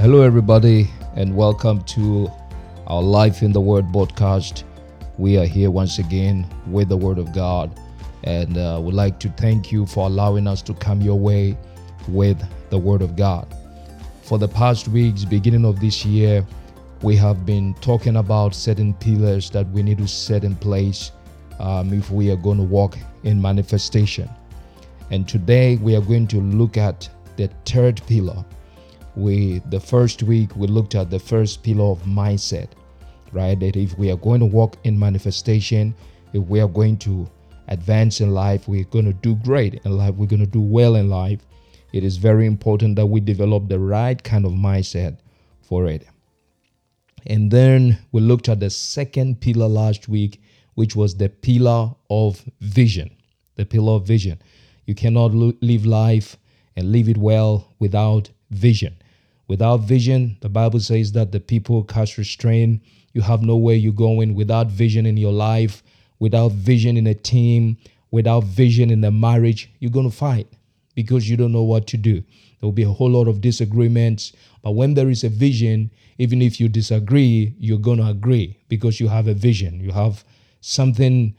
Hello, everybody, and welcome to our Life in the Word podcast. We are here once again with the Word of God, and we'd like to thank you for allowing us to come your way with the Word of God. For the past weeks, beginning of this year, we have been talking about certain pillars that we need to set in place if we are going to walk in manifestation. And today we are going to look at the third pillar. The first week we looked at the first pillar of mindset, right? That if we are going to walk in manifestation, if we are going to advance in life, we're going to do great in life, we're going to do well in life, it is very important that we develop the right kind of mindset for it. And then we looked at the second pillar last week, which was the pillar of vision. The pillar of vision. You cannot live life and live it well without vision. Without vision, the Bible says that the people cast restraint. You have nowhere you're going. Without vision in your life, without vision in a team, without vision in a marriage, you're going to fight because you don't know what to do. There will be a whole lot of disagreements. But when there is a vision, even if you disagree, you're going to agree because you have a vision. You have something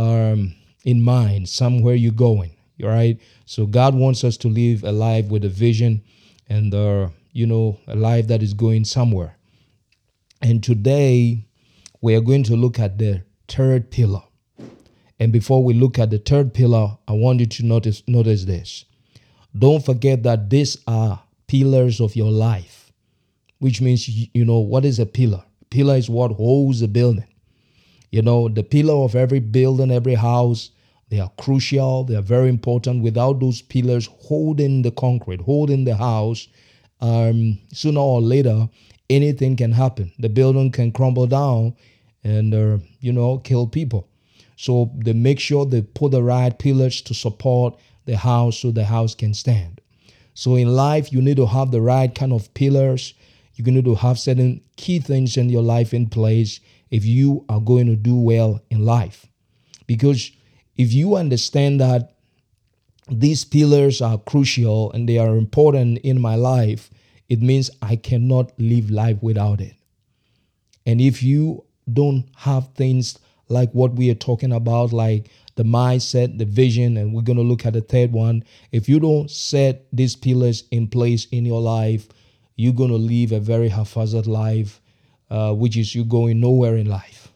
in mind, somewhere you're going. All right? So God wants us to live a life with a vision and a life that is going somewhere. And today we are going to look at the third pillar. And before we look at the third pillar, I want you to notice this. Don't forget that these are pillars of your life, which means, what is a pillar? Pillar is what holds a building. The pillar of every building, every house, they are crucial. They are very important. Without those pillars holding the concrete, holding the house, sooner or later, anything can happen. The building can crumble down and, kill people. So they make sure they put the right pillars to support the house so the house can stand. So in life, you need to have the right kind of pillars. You need to have certain key things in your life in place if you are going to do well in life. Because if you understand that these pillars are crucial and they are important in my life, it means I cannot live life without it. And if you don't have things like what we are talking about, like the mindset, the vision, and we're going to look at the third one, if you don't set these pillars in place in your life, you're going to live a very haphazard life, which is you going nowhere in life,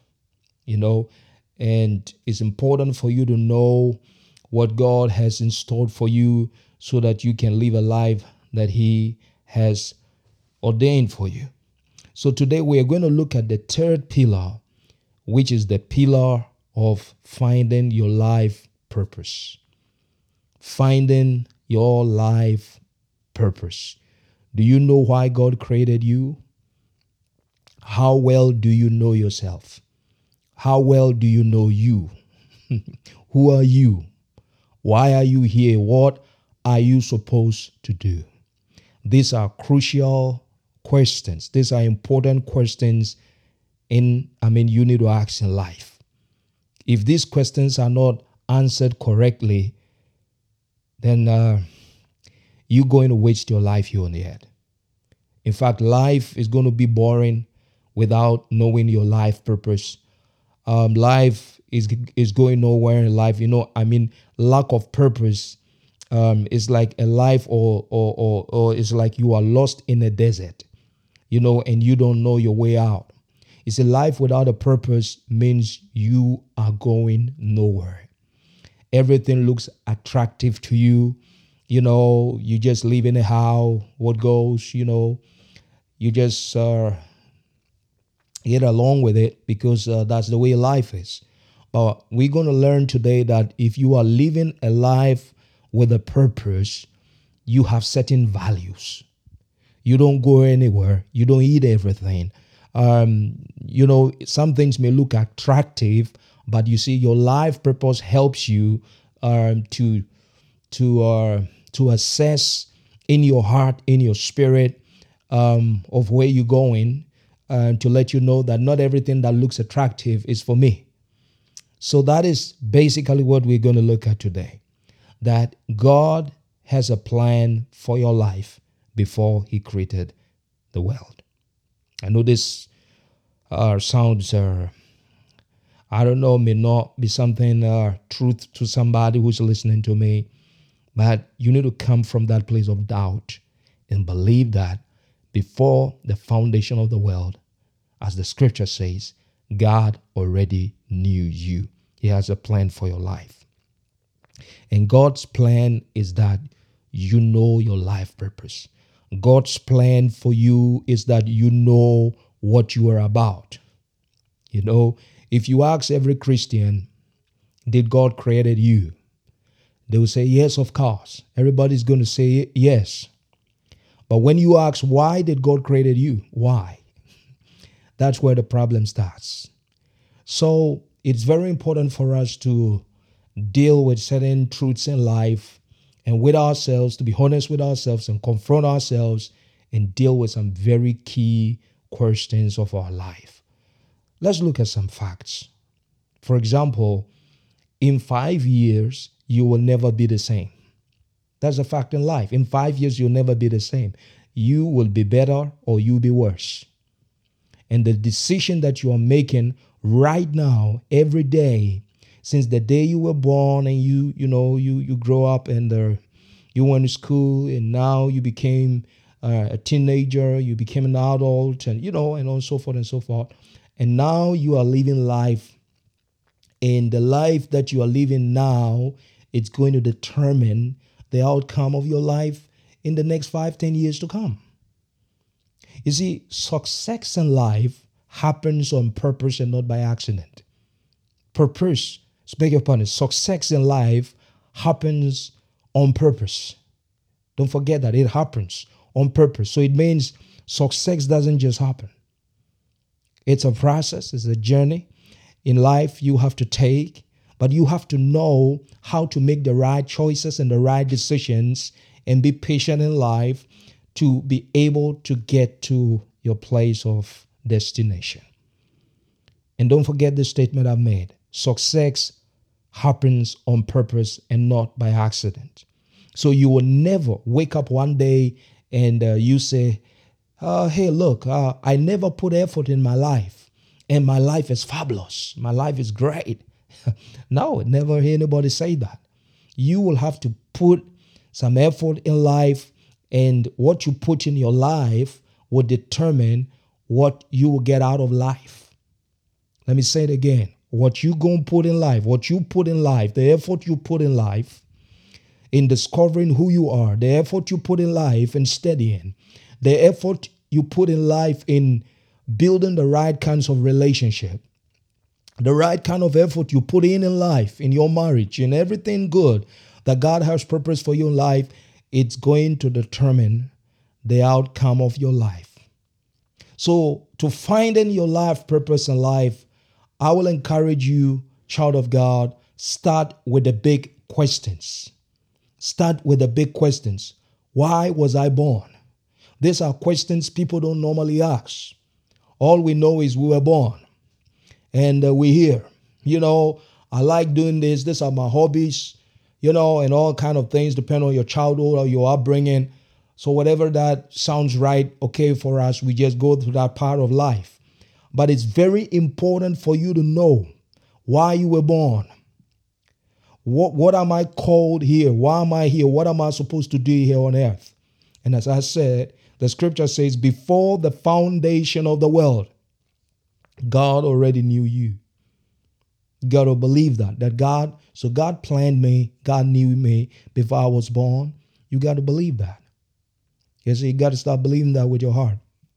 And it's important for you to know what God has installed for you so that you can live a life that He has ordained for you. So today we are going to look at the third pillar, which is the pillar of finding your life purpose. Finding your life purpose. Do you know why God created you? How well do you know yourself? How well do you know you? Who are you? Why are you here? What are you supposed to do? These are crucial questions. These are important questions you need to ask in life. If these questions are not answered correctly, then you're going to waste your life here on the earth. In fact, life is going to be boring without knowing your life purpose. Life is going nowhere in life. Lack of purpose is like a life or it's like you are lost in a desert, and you don't know your way out. It's a life without a purpose means you are going nowhere. Everything looks attractive to you. You just live in a house, what goes, you just get along with it because that's the way life is. But we're going to learn today that if you are living a life with a purpose, you have certain values. You don't go anywhere. You don't eat everything. Some things may look attractive, but you see, your life purpose helps you to assess in your heart, in your spirit, of where you're going, to let you know that not everything that looks attractive is for me. So that is basically what we're going to look at today. That God has a plan for your life before He created the world. I know this sounds, I don't know, may not be something truth to somebody who's listening to me, but you need to come from that place of doubt and believe that before the foundation of the world, as the scripture says, God already knew you. He has a plan for your life. And God's plan is that you know your life purpose. God's plan for you is that you know what you are about. You know, if you ask every Christian, did God created you? They will say, yes, of course. Everybody's going to say yes. But when you ask, why did God created you? Why? That's where the problem starts. So it's very important for us to deal with certain truths in life and with ourselves, to be honest with ourselves and confront ourselves and deal with some very key questions of our life. Let's look at some facts. For example, in 5 years, you will never be the same. That's a fact in life. In 5 years, you'll never be the same. You will be better or you'll be worse. And the decision that you are making right now, every day, since the day you were born and you grow up and you went to school and now you became a teenager, you became an adult and so forth and so forth. And now you are living life. And the life that you are living now, it's going to determine the outcome of your life in the next 5-10 years to come. You see, success in life happens on purpose and not by accident. Purpose, beg your pardon, success in life happens on purpose. Don't forget that it happens on purpose. So it means success doesn't just happen. It's a process, it's a journey. In life, you have to take, but you have to know how to make the right choices and the right decisions and be patient in life to be able to get to your place of destination. And don't forget the statement I've made. Success happens on purpose and not by accident. So you will never wake up one day and you say, hey, look, I never put effort in my life. And my life is fabulous. My life is great. No, never hear anybody say that. You will have to put some effort in life, and what you put in your life will determine what you will get out of life. Let me say it again. What you going to put in life, the effort you put in life in discovering who you are, the effort you put in life in studying, the effort you put in life in building the right kinds of relationship, the right kind of effort you put in life, in your marriage, in everything good that God has purpose for your life, it's going to determine the outcome of your life. So to find in your life purpose in life, I will encourage you, child of God, start with the big questions. Start with the big questions. Why was I born? These are questions people don't normally ask. All we know is we were born and we're here. I like doing this. These are my hobbies, and all kind of things depend on your childhood or your upbringing. So whatever that sounds right, okay for us, we just go through that part of life. But it's very important for you to know why you were born. What am I called here? Why am I here? What am I supposed to do here on earth? And as I said, the scripture says, before the foundation of the world, God already knew you. You got to believe that God planned me, God knew me before I was born. You got to believe that. Yes, you got to start believing that with your heart.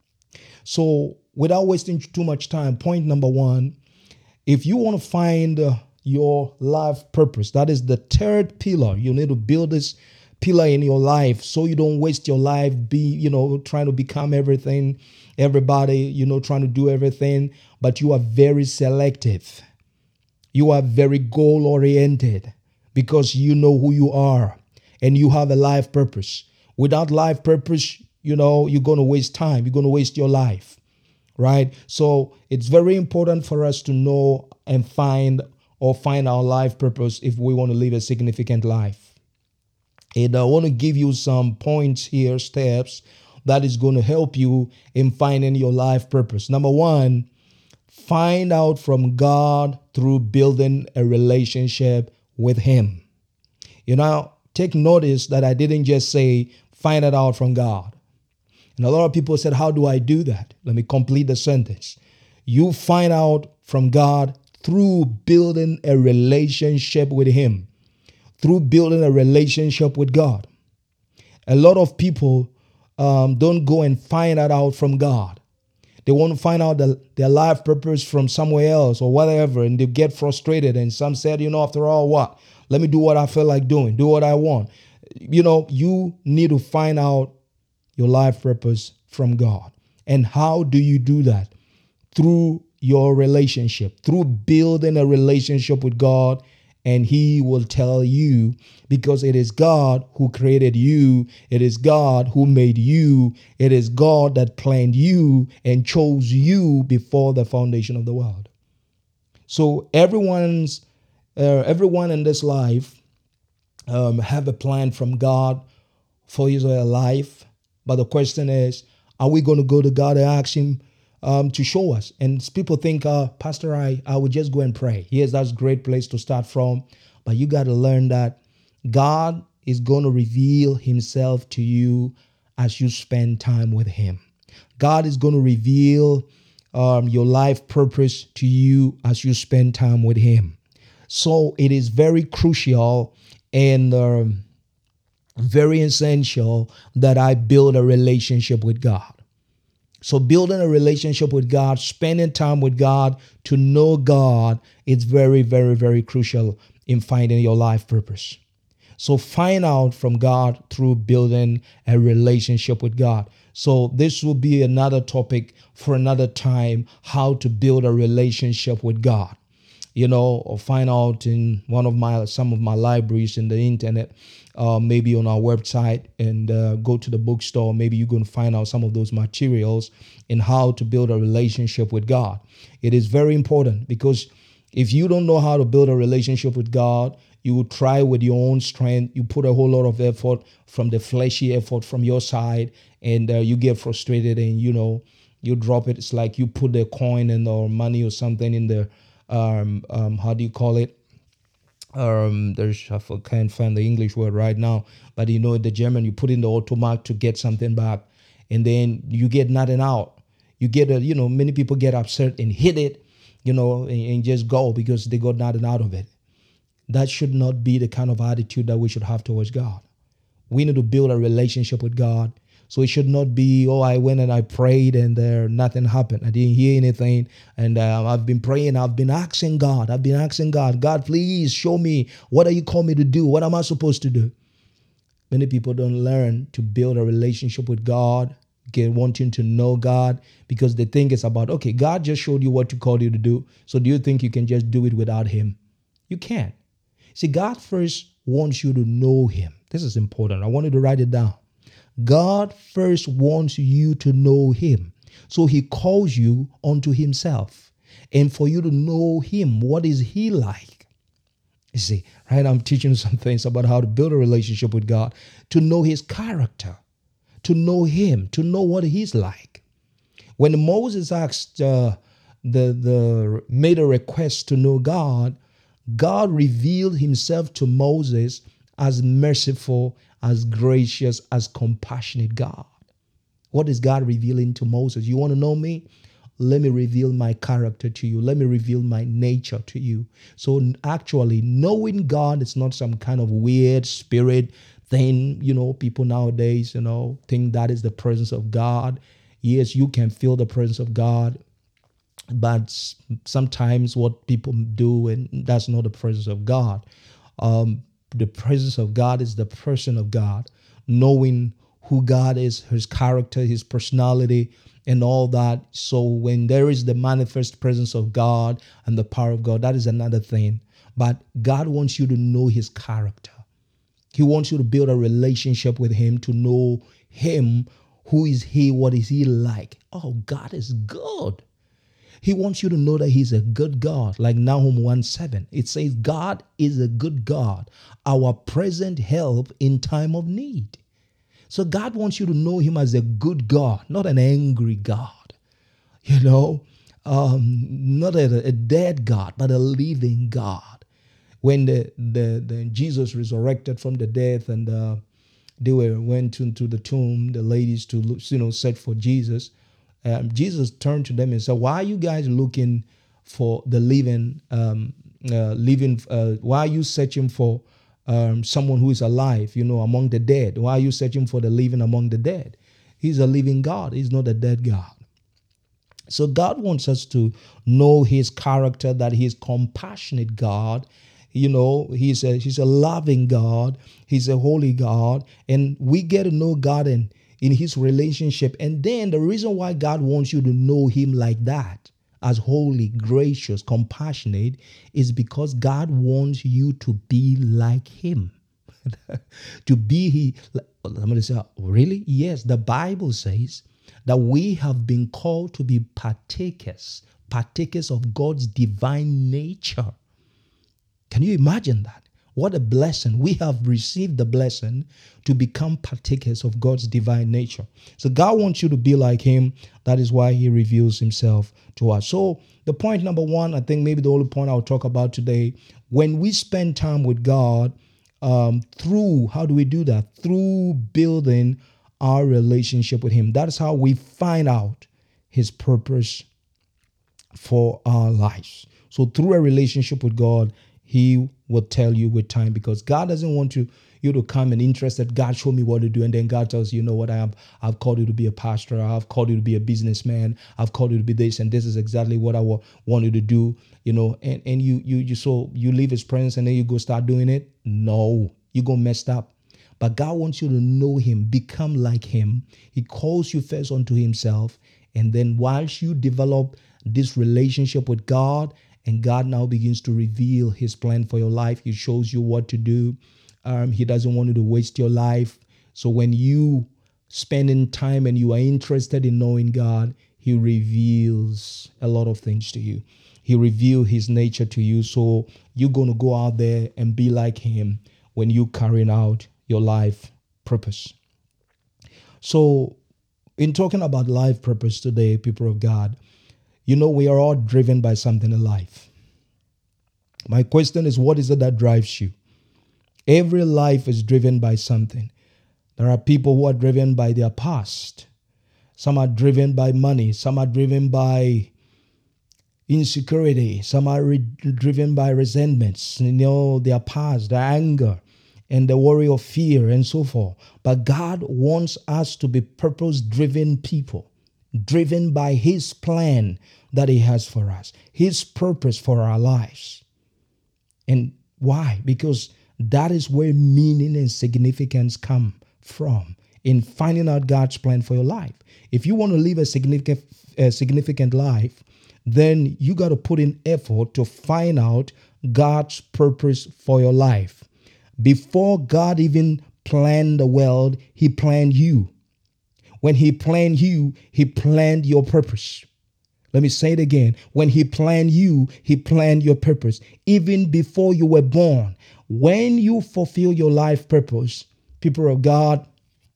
So without wasting too much time, point number one, if you want to find your life purpose, that is the third pillar. You need to build this pillar in your life so you don't waste your life trying to become everything, everybody, trying to do everything, but you are very selective. You are very goal oriented because you know who you are and you have a life purpose. Without life purpose, you're going to waste time. You're going to waste your life, right? So it's very important for us to know and find our life purpose if we want to live a significant life. And I want to give you some points here, steps that is going to help you in finding your life purpose. Number one, find out from God through building a relationship with Him. Take notice that I didn't just say find it out from God. And a lot of people said, how do I do that? Let me complete the sentence. You find out from God through building a relationship with Him, through building a relationship with God. A lot of people don't go and find that out from God. They want to find out their life purpose from somewhere else or whatever, and they get frustrated. And some said, after all, what? Let me do what I feel like doing, do what I want. You need to find out your life purpose from God. And how do you do that? Through your relationship, through building a relationship with God, and He will tell you, because it is God who created you. It is God who made you. It is God that planned you and chose you before the foundation of the world. So everyone in this life have a plan from God for his or her life. But the question is, are we going to go to God and ask Him to show us? And people think, Pastor, I would just go and pray. Yes, that's a great place to start from. But you got to learn that God is going to reveal Himself to you as you spend time with Him. God is going to reveal your life purpose to you as you spend time with Him. So it is very crucial and very essential that I build a relationship with God. So building a relationship with God, spending time with God, to know God, it's very, very, very crucial in finding your life purpose. So find out from God through building a relationship with God. So this will be another topic for another time, how to build a relationship with God. Or find out in some of my libraries in the internet, maybe on our website, and go to the bookstore. Maybe you're going to find out some of those materials in how to build a relationship with God. It is very important, because if you don't know how to build a relationship with God, you will try with your own strength. You put a whole lot of effort from the fleshy effort from your side, and you get frustrated, and you drop it. It's like you put the coin or money or something in the how do you call it? I can't find the English word right now, but the German, you put in the automat to get something back, and then you get nothing out. You get many people get upset and hit it, and just go because they got nothing out of it. That should not be the kind of attitude that we should have towards God. We need to build a relationship with God. So it should not be, I went and I prayed and nothing happened. I didn't hear anything. And I've been praying. I've been asking God, God, please show me, what are you calling me to do? What am I supposed to do? Many people don't learn to build a relationship with God, wanting to know God, because they think it's about, okay, God just showed you what to call you to do. So do you think you can just do it without Him? You can't. See, God first wants you to know Him. This is important. I want you to write it down. God first wants you to know Him. So He calls you unto Himself. And for you to know Him, what is He like? You see, right? I'm teaching you some things about how to build a relationship with God, to know His character, to know Him, to know what He's like. When Moses asked, made a request to know God, God revealed Himself to Moses as merciful, as gracious, as compassionate God. What is God revealing to Moses? You want to know me? Let me reveal my character to you. Let me reveal my nature to you. So actually, knowing God is not some kind of weird spirit thing. People nowadays, think that is the presence of God. Yes, you can feel the presence of God, but sometimes what people do, and that's not the presence of God. The presence of God is the person of God, knowing who God is, His character, His personality, and all that. So when there is the manifest presence of God and the power of God, that is another thing. But God wants you to know His character. He wants you to build a relationship with Him, to know Him. Who is He? What is He like? Oh, God is good. He wants you to know that He's a good God, like Nahum 1:7. It says, God is a good God, our present help in time of need. So God wants you to know him as a good God, not an angry God, you know, not a dead God, but a living God. When the Jesus resurrected from the death and they went into the tomb, the ladies to search for Jesus. Jesus turned to them and said, "Why are you guys looking for the living? Why are you searching for someone who is alive? Among the dead. Why are you searching for the living among the dead? He's a living God. He's not a dead God." So God wants us to know his character, that he's compassionate God. He's a loving God. He's a holy God. And we get to know God in his relationship. And then the reason why God wants you to know him like that, as holy, gracious, compassionate, is because God wants you to be like him. Somebody say, really? Yes, the Bible says that we have been called to be partakers of God's divine nature. Can you imagine that? What a blessing. We have received the blessing to become partakers of God's divine nature. So God wants you to be like him. That is why he reveals himself to us. So the point number one, I think maybe the only point I'll talk about today, when we spend time with God, how do we do that? Through building our relationship with him. That is how we find out his purpose for our lives. So through a relationship with God, he will tell you with time, because God doesn't want you to come and interested. God, show me what to do. And then God tells you, what I've called you to be a pastor. I've called you to be a businessman. I've called you to be this. And this is exactly what I want you to do, and you leave his presence and then you go start doing it. No, you go messed up. But God wants you to know him, become like him. He calls you first unto himself. And then whilst you develop this relationship with God, and God now begins to reveal his plan for your life, he shows you what to do. He doesn't want you to waste your life. So when you spending time and you are interested in knowing God, he reveals a lot of things to you. He reveals his nature to you. So you're going to go out there and be like him when you carrying out your life purpose. So in talking about life purpose today, people of God, we are all driven by something in life. My question is, what is it that drives you? Every life is driven by something. There are people who are driven by their past. Some are driven by money. Some are driven by insecurity. Some are driven by resentments, their past, their anger, and the worry of fear and so forth. But God wants us to be purpose-driven people, driven by his plan that he has for us, his purpose for our lives. And why? Because that is where meaning and significance come from, in finding out God's plan for your life. If you want to live a significant life, then you got to put in effort to find out God's purpose for your life. Before God even planned the world, he planned you. When he planned you, he planned your purpose. Let me say it again. When he planned you, he planned your purpose. Even before you were born, when you fulfill your life purpose, people of God,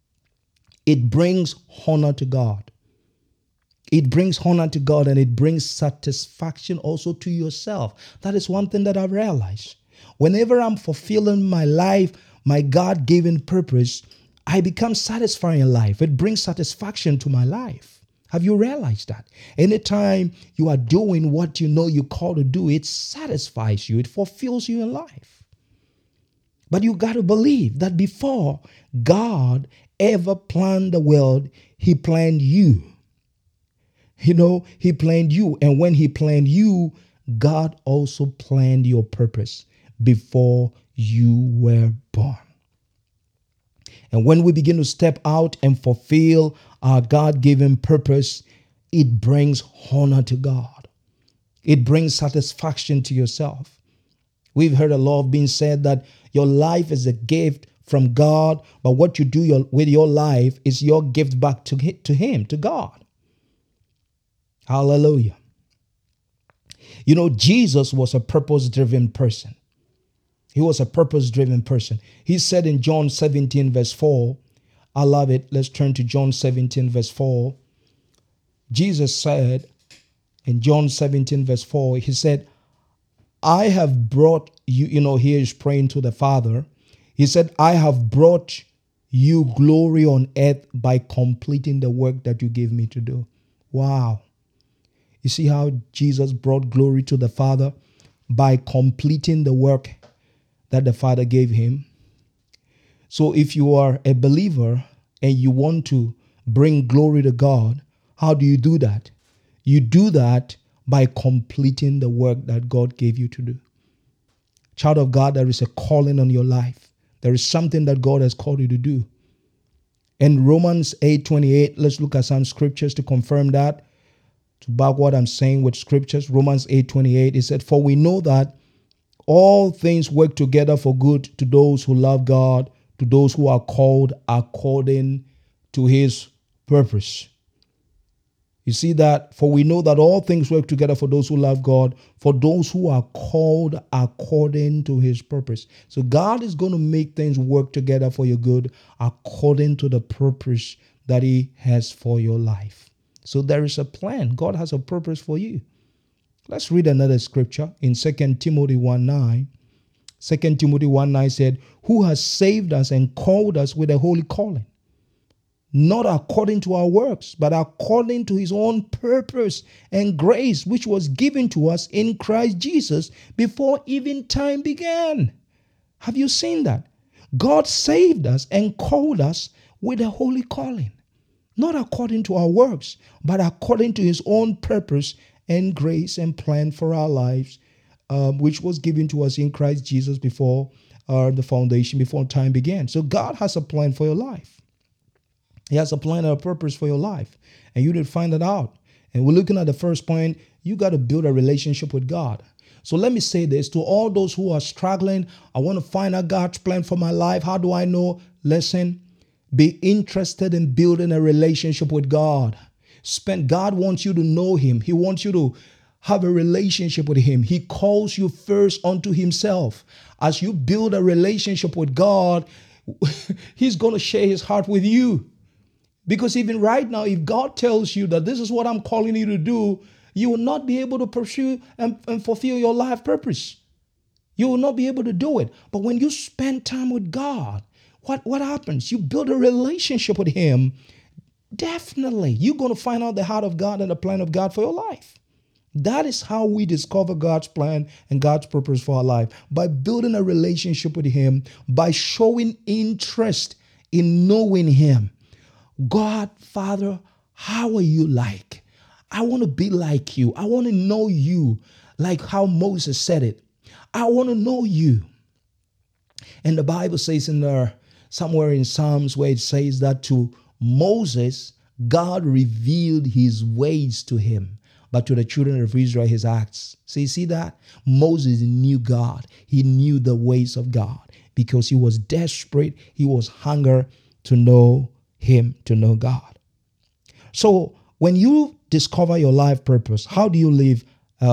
it brings honor to God. It brings honor to God, and it brings satisfaction also to yourself. That is one thing that I've realized. Whenever I'm fulfilling my life, my God-given purpose, I become satisfied in life. It brings satisfaction to my life. Have you realized that? Anytime you are doing what you're called to do, it satisfies you. It fulfills you in life. But you got to believe that before God ever planned the world, he planned you. He planned you. And when he planned you, God also planned your purpose before you were born. And when we begin to step out and fulfill our God-given purpose, it brings honor to God. It brings satisfaction to yourself. We've heard a lot being said that your life is a gift from God, but what you do with your life is your gift back to him, to God. Hallelujah. Jesus was a purpose-driven person. He was a purpose-driven person. He said in John 17, verse 4, I love it. Let's turn to John 17, verse 4. Jesus said in John 17, verse 4, he said, I have brought you, here he's praying to the Father. He said, I have brought you glory on earth by completing the work that you gave me to do. Wow. You see how Jesus brought glory to the Father by completing the work that the Father gave him. So if you are a believer and you want to bring glory to God, how do you do that? You do that by completing the work that God gave you to do. Child of God, there is a calling on your life. There is something that God has called you to do. In Romans 8:28, let's look at some scriptures to confirm that, to back what I'm saying with scriptures. Romans 8:28, it said, for we know that all things work together for good to those who love God, to those who are called according to his purpose. You see that? For we know that all things work together for those who love God, for those who are called according to his purpose. So God is going to make things work together for your good according to the purpose that he has for your life. So there is a plan. God has a purpose for you. Let's read another scripture in 2 Timothy 1:9. 2 Timothy 1:9 said, who has saved us and called us with a holy calling, not according to our works, but according to his own purpose and grace, which was given to us in Christ Jesus before even time began. Have you seen that? God saved us and called us with a holy calling, not according to our works, but according to his own purpose and grace and plan for our lives, which was given to us in Christ Jesus before the foundation, before time began. So God has a plan for your life. He has a plan and a purpose for your life, and you did find it out. And we're looking at the first point. You got to build a relationship with God. So let me say this to all those who are struggling. I want to find out God's plan for my life. How do I know? Listen, be interested in building a relationship with God. God wants you to know him. He wants you to have a relationship with him. He calls you first unto himself. As you build a relationship with God, he's going to share his heart with you. Because even right now, if God tells you that this is what I'm calling you to do, you will not be able to pursue and fulfill your life purpose. You will not be able to do it. But when you spend time with God, what happens? You build a relationship with him. Definitely, you're going to find out the heart of God and the plan of God for your life. That is how we discover God's plan and God's purpose for our life, by building a relationship with him, by showing interest in knowing him. God, Father, how are you like? I want to be like you. I want to know you like how Moses said it. I want to know you. And the Bible says in there, somewhere in Psalms, where it says that to Moses, God revealed his ways to him, but to the children of Israel, his acts. So you see that? Moses knew God. He knew the ways of God because he was desperate. He was hunger to know him, to know God. So when you discover your life purpose, how do you live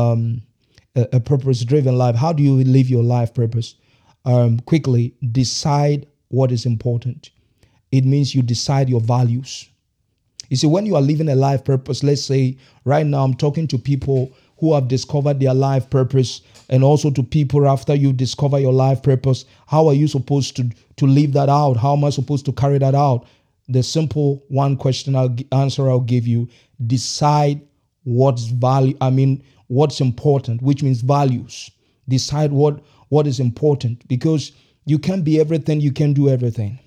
a purpose-driven life? How do you live your life purpose? Quickly, decide what is important. It means you decide your values. You see, when you are living a life purpose, let's say right now I'm talking to people who have discovered their life purpose, and also to people after you discover your life purpose. How are you supposed to live that out? How am I supposed to carry that out? The simple one question I'll give you: decide what's important, which means values. Decide what is important, because you can't be everything, you can't do everything.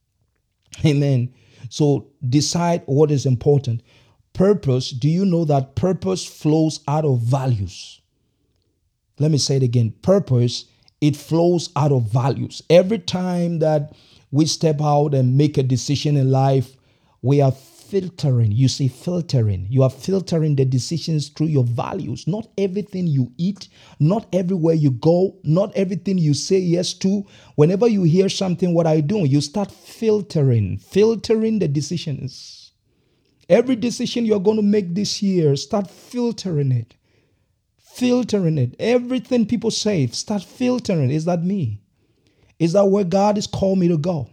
Amen. So decide what is important. Purpose, do you know that purpose flows out of values? Let me say it again. Purpose, it flows out of values. Every time that we step out and make a decision in life, we are filtering. You see, filtering. You are filtering the decisions through your values. Not everything you eat, not everywhere you go, not everything you say yes to. Whenever you hear something, what are you doing? You start filtering the decisions. Every decision you're going to make this year, start filtering it. Filtering it. Everything people say, start filtering. Is that me? Is that where God has called me to go?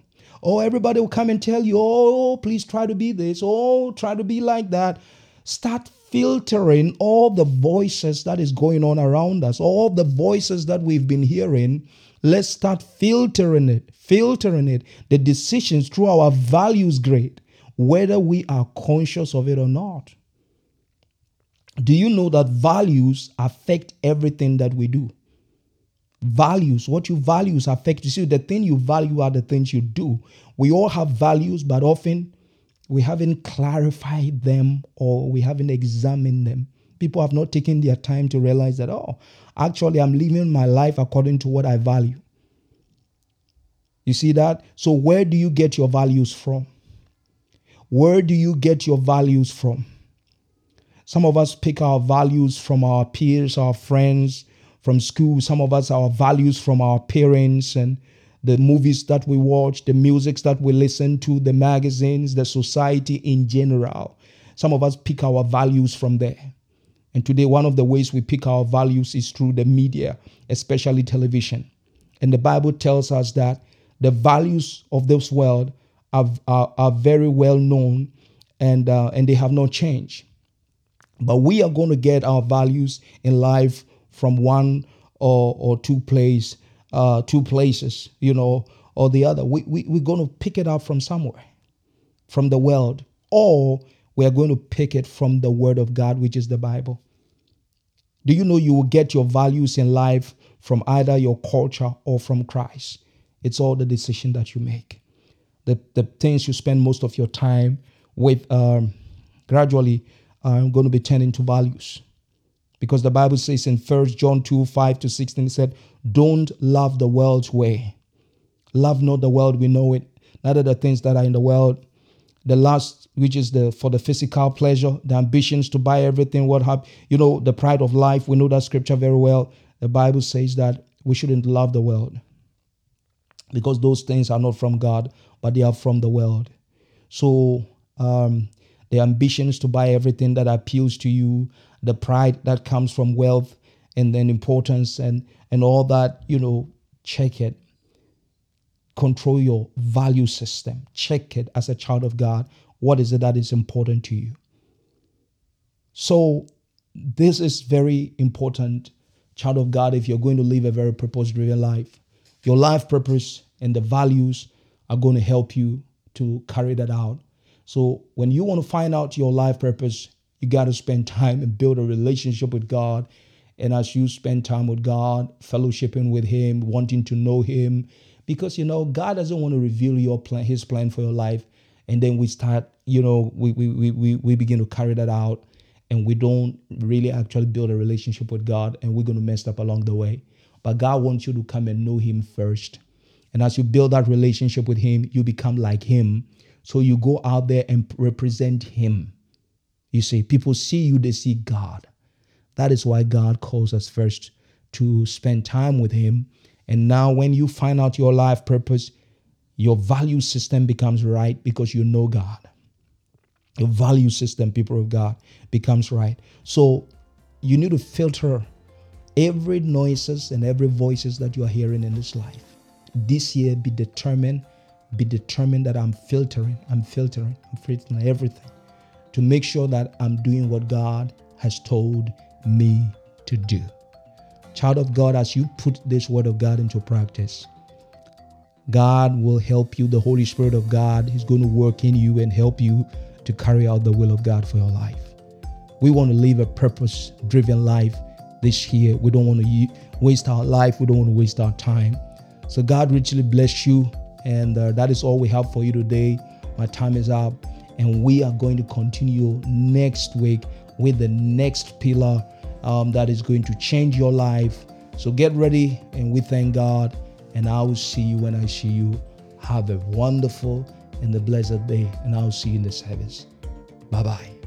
Oh, everybody will come and tell you, oh, please try to be this. Oh, try to be like that. Start filtering all the voices that is going on around us, all the voices that we've been hearing. Let's start filtering it. The decisions through our values grade, whether we are conscious of it or not. Do you know that values affect everything that we do? Values, what you values affect. You see, the thing you value are the things you do. We all have values, but often we haven't clarified them or we haven't examined them. People have not taken their time to realize that, oh, actually, I'm living my life according to what I value. You see that? So where do you get your values from? Where do you get your values from? Some of us pick our values from our peers, our friends, from school. Some of us, our values from our parents and the movies that we watch, the music that we listen to, the magazines, the society in general. Some of us pick our values from there. And today, one of the ways we pick our values is through the media, especially television. And the Bible tells us that the values of this world are very well known and they have not changed. But we are going to get our values in life from one or two places, or the other. We're going to pick it up from somewhere, from the world, or we are going to pick it from the Word of God, which is the Bible. Do you know you will get your values in life from either your culture or from Christ? It's all the decision that you make. The things you spend most of your time with gradually are going to be turned into values. Because the Bible says in 1 John 2:5-16, it said, don't love the world's way. Love not the world, we know it. Neither the things that are in the world. The lust, which is for the physical pleasure, the ambitions to buy everything, the pride of life. We know that scripture very well. The Bible says that we shouldn't love the world because those things are not from God, but they are from the world. So the ambitions to buy everything that appeals to you, the pride that comes from wealth and then importance and all that, check it. Control your value system. Check it as a child of God. What is it that is important to you? So this is very important, child of God, if you're going to live a very purpose-driven life. Your life purpose and the values are going to help you to carry that out. So when you want to find out your life purpose, you got to spend time and build a relationship with God. And as you spend time with God, fellowshipping with Him, wanting to know Him, because, God doesn't want to reveal His plan for your life. And then we start, we begin to carry that out and we don't really actually build a relationship with God and we're going to mess up along the way. But God wants you to come and know Him first. And as you build that relationship with Him, you become like Him. So you go out there and represent Him. You see, people see you, they see God. That is why God calls us first to spend time with Him. And now when you find out your life purpose, your value system becomes right because you know God. Your value system, people of God, becomes right. So you need to filter every noises and every voices that you are hearing in this life. This year, be determined that I'm filtering everything to make sure that I'm doing what God has told me to do. Child of God, as you put this word of God into practice, God will help you. The Holy Spirit of God is going to work in you and help you to carry out the will of God for your life. We want to live a purpose-driven life this year. We don't want to waste our life. We don't want to waste our time. So God richly bless you. And that is all we have for you today. My time is up. And we are going to continue next week with the next pillar that is going to change your life. So get ready, and we thank God. And I will see you when I see you. Have a wonderful and a blessed day, and I'll see you in the service. Bye-bye.